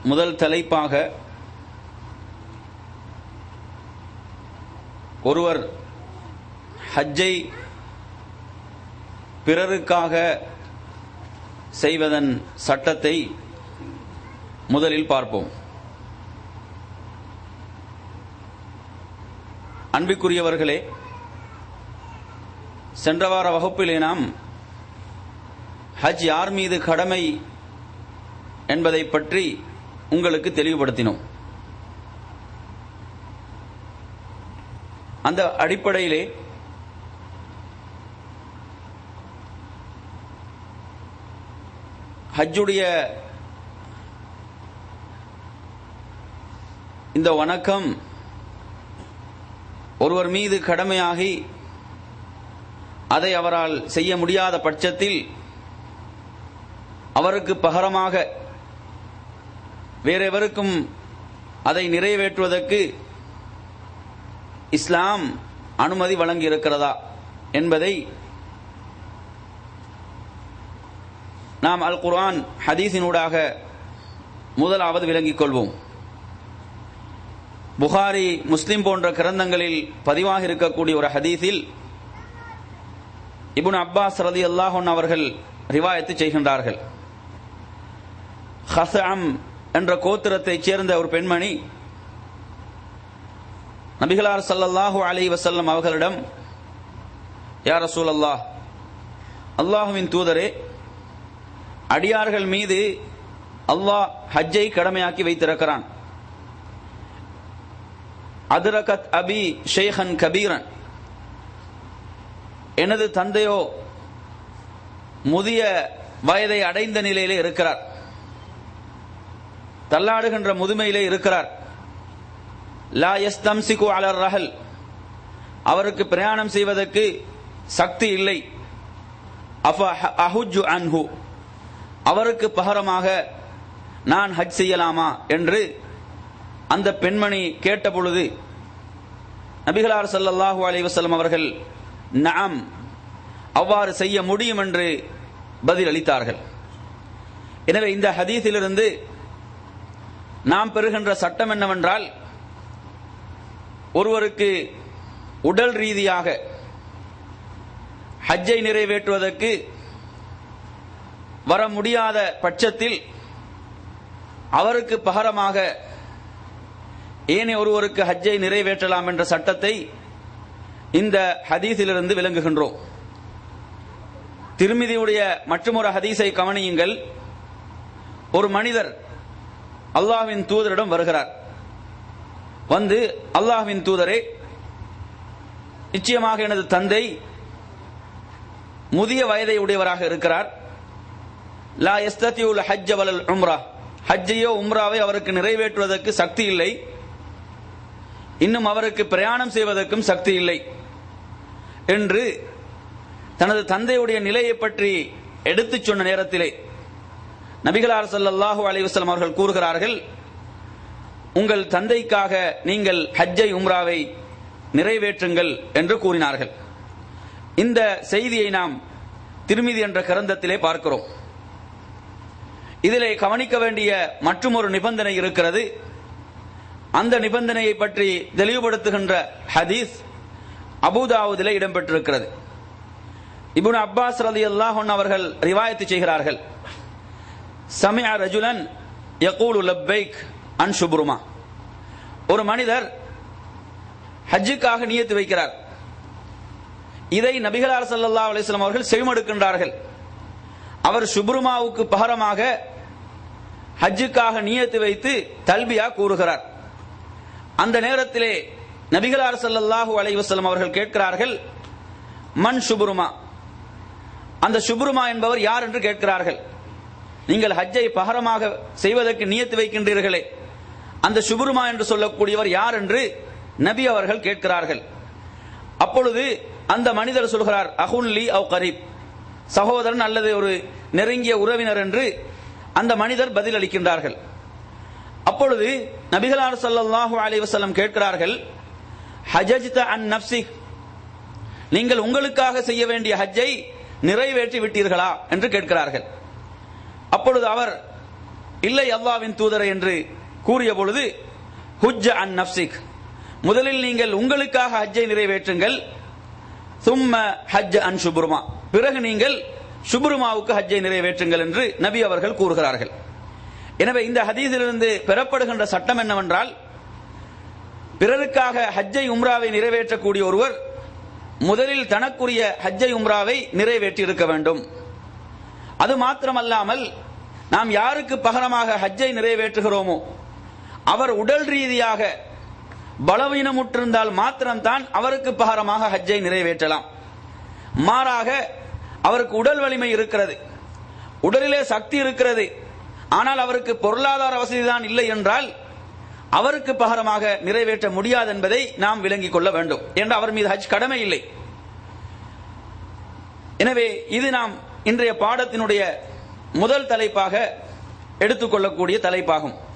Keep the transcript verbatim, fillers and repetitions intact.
முதல் தலைப்பாக ஒருவர் ஹஜ்ஜை பிறருக்காக செய்வதன் சட்டத்தை முதலில் பார்ப்போம். அன்பிற்குரியவர்களே, சென்ற வார வகுப்பிலே நாம் ஹஜ் யார் மீது கடமை என்பதை பற்றி உங்களுக்கு தெளிவுபடுத்தினோம். அந்த அடிப்படையிலே ஹஜ்ஜுடைய இந்த வணக்கம் ஒருவர் மீது கடமையாகி அதை அவரால் செய்ய முடியாத பட்சத்தில் அவருக்கு பகரமாக வேறெவருக்கும் அதை நிறைவேற்றுவதற்கு இஸ்லாம் அனுமதி வழங்கி இருக்கிறதா என்பதை நாம் அல் குர்ஆன் ஹதீஸினூடாக முதலாவது விளங்கிக் கொள்வோம். புகாரி, முஸ்லிம் போன்ற கிரந்தங்களில் பதிவாக இருக்கக்கூடிய ஒரு ஹதீஸில் இப்னு அப்பாஸ் ரலியல்லாஹு அன்ஹு அவர்கள் ரிவாயத்து செய்கின்றார்கள். ஹஸஅம் என்ற கோத்திரத்தைச் சேர்ந்த ஒரு பெண்மணி நபிகளார் ஸல்லல்லாஹு அலைஹி வஸல்லம் அவர்களிடம், யா ரசூலல்லாஹ், அல்லாஹ்வின் தூதரே, அடியார்கள் மீது அல்லாஹ் ஹஜ்ஜை கடமையாக்கி வைத்திருக்கிறான். அதுரகத் அபி ஷைஹன் கபீரன், எனது தந்தையோ முதிய வயதை அடைந்த நிலையிலே இருக்கிறார், தள்ளாடுகின்ற முதுமையிலே இருக்கிறார். லா யஸ்தம்சிகு அலர் ரஹல், அவருக்கு பிரயாணம் செய்வதற்கு சக்தி இல்லை. அஃப அஹுஜ்ஜு அன்ஹு, அவருக்கு பகரமாக நான் ஹஜ் செய்யலாமா என்று அந்த பெண்மணி கேட்டபொழுது நபிகளார் ஸல்லல்லாஹு அலைஹி வஸல்லம் அவர்கள் நஅம், அவ்வாறு செய்ய முடியும் என்று பதில் அளித்தார்கள். எனவே இந்த ஹதீஸிலிருந்து நாம் பெறுகின்ற சட்டம் என்னவென்றால், ஒருவருக்கு உடல் ரீதியாக ஹஜ்ஜை நிறைவேற்றுவதற்கு வர முடியாத பட்சத்தில் அவருக்கு பகரமாக ஏனே ஒருவருக்கு ஹஜ்ஜை நிறைவேற்றலாம் என்ற சட்டத்தை இந்த ஹதீஸிலிருந்து விளங்குகின்றோம். திர்மிதியுடைய மற்றொரு ஹதீஸை கவனியுங்கள். ஒரு மனிதர் அல்லாஹ்வின் தூதரிடம் வருகிறார். வந்து, அல்லாஹ்வின் தூதரே, நிச்சயமாக எனது தந்தை முதிய வயதை உடையவராக இருக்கிறார். லா யஸ்ததியுல் ஹஜ்ஜ வலல் உம்ரா, ஹஜ்ஜையோ உம்ராவை அவருக்கு நிறைவேற்றுவதற்கு சக்தி இல்லை. இன்னும் அவருக்கு பிரயாணம் செய்வதற்கும் சக்தி இல்லை என்று தனது தந்தையுடைய நிலையை பற்றி எடுத்துச் சொன்ன நேரத்திலே நபிகளார் ஸல்லல்லாஹு அலைஹி வஸல்லம் அவர்கள் கூறுகிறார்கள், உங்கள் தந்தைக்காக நீங்கள் ஹஜ்ஜை உம்ராவை நிறைவேற்றுங்கள் என்று கூறினார்கள். இந்த செய்தியை நாம் திர்மிதி என்ற கிரந்தத்திலே பார்க்கிறோம். இதிலே கவனிக்க வேண்டிய மற்றொரு நிபந்தனை இருக்கிறது. அந்த நிபந்தனையை பற்றி தெளிவுபடுத்துகின்ற ஹதீஸ் அபூதாவுதிலே இடம்பெற்றிருக்கிறது. இப்னு அப்பாஸ் ரலியல்லாஹு அன்ஹு அவர்கள் ரிவாயத்து செய்கிறார்கள், சமிஅ ரஜுலன் யகூலு லப்பைக் அன் ஷுப்ருமா, ஒரு மனிதர் ஹஜ்ஜுக்காக நியத்து வைக்கிறார். இதை நபிகளார் ஸல்லல்லாஹு அலைஹி வஸல்லம் அவர்கள் செவிமடுக்கின்றார்கள். அவர் ஷுப்ருமாவுக்கு பகரமாக ஹஜ்ஜுக்காக நியத்து வைத்து தல்பியா கூறுகிறார். அந்த நேரத்திலே நபிகளார் ஸல்லல்லாஹு அலைஹி வஸல்லம் அவர்கள் கேட்கிறார்கள், மன் ஷுப்ருமா, அந்த ஷுப்ருமா என்பவர் யார் என்று கேட்கிறார்கள். நீங்கள் ஹஜ்ஜை பகரமாக செய்வதற்கு நியத்து வைக்கின்றீர்களே, அந்த ஷுப்ருமா என்று சொல்லக்கூடியவர் யார் என்று நபி அவர்கள் கேட்கிறார்கள். அப்பொழுது அந்த மனிதர் சொல்கிறார், அஹுன் லி அவ் கரீப், சகோதரன் அல்லது ஒரு நெருங்கிய உறவினர் என்று அந்த மனிதர் பதில் அளிக்கின்றார்கள். அப்பொழுது நபிகளார் ஸல்லல்லாஹு அலைஹி வஸல்லம் கேட்கிறார்கள், ஹஜஜ்த அன் நஃப்ஸிக், நீங்கள் உங்களுக்காக செய்ய வேண்டிய ஹஜ்ஜை நிறைவேற்றி விட்டீர்களா என்று கேட்கிறார்கள். அப்பொழுது அவர் இல்லை அல்லாஹ்வின் தூதரை என்று கூறிய பொழுது, ஹுஜ்ஜ அன் நஃப்ஸிக், முதலில் நீங்கள் உங்களுக்காக ஹஜ்ஜை நிறைவேற்றுங்கள், சும்ம ஹஜ்ஜ அன் ஷுப்ருமா, பிறகு நீங்கள் ஷுப்ருமாவுக்கு ஹஜ்ஜை நிறைவேற்றுங்கள் என்று நபி அவர்கள் கூறுகிறார்கள். எனவே இந்த ஹதீஸிலிருந்து பெறப்படுகின்ற சட்டம் என்னவென்றால், பிறருக்காக ஹஜ்ஜை உம்ராவை நிறைவேற்றக்கூடிய ஒருவர் முதலில் தனக்குரிய ஹஜ்ஜை உம்ராவை நிறைவேற்றி இருக்க வேண்டும். அது மாத்திரமல்லாமல், நாம் யாருக்கு பகரமாக ஹஜ்ஜை நிறைவேற்றுகிறோமோ அவர் உடல் ரீதியாக பலவீனமுற்றிருந்தால் மாத்திரம்தான் அவருக்கு பகரமாக ஹஜ்ஜை நிறைவேற்றலாம். மாறாக அவருக்கு உடல் வலிமை இருக்கிறது, உடலிலே சக்தி இருக்கிறது, ஆனால் அவருக்கு பொருளாதார வசதி தான் இல்லை என்றால் அவருக்கு பகரமாக நிறைவேற்ற முடியாது என்பதை நாம் விளங்கிக் கொள்ள வேண்டும். என்று அவர் மீது ஹஜ் கடமை இல்லை. எனவே இது நாம் இன்றைய பாடத்தினுடைய முதல் தலைப்பாக எடுத்துக்கொள்ளக்கூடிய தலைப்பாகும்.